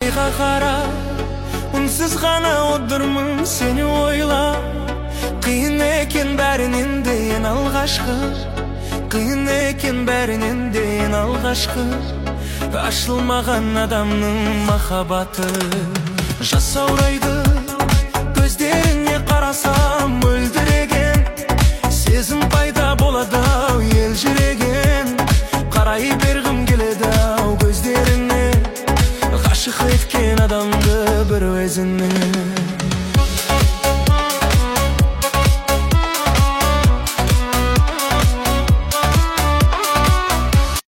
айға қарап, үнсіз ғана отырмын сені ойлап. Қиын екен бәрінен де ең алғашқы, қиын екен бәрінен де ең алғашқы. Ашылмаған адамның махаббаты. Жасаурайды көздеріңе қарасам, мөлдіреген сезім пайда болады-ау елжіреген. Қарай бергім келеді-ау көздеріңе, ғашық еткен адамды бір өзіңе.